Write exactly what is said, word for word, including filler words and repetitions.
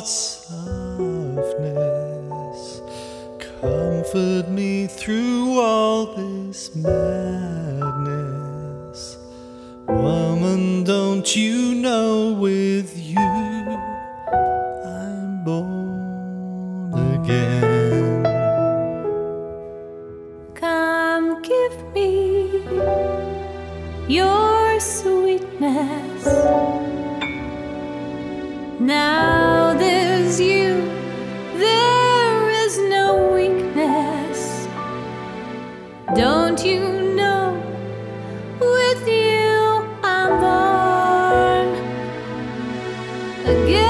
softness, comfort me through all this madness. Woman, don't you know with you I'm born again? Come give me your sweetness. Now there's you, there is no weakness. Don't you know, with you I'm born again.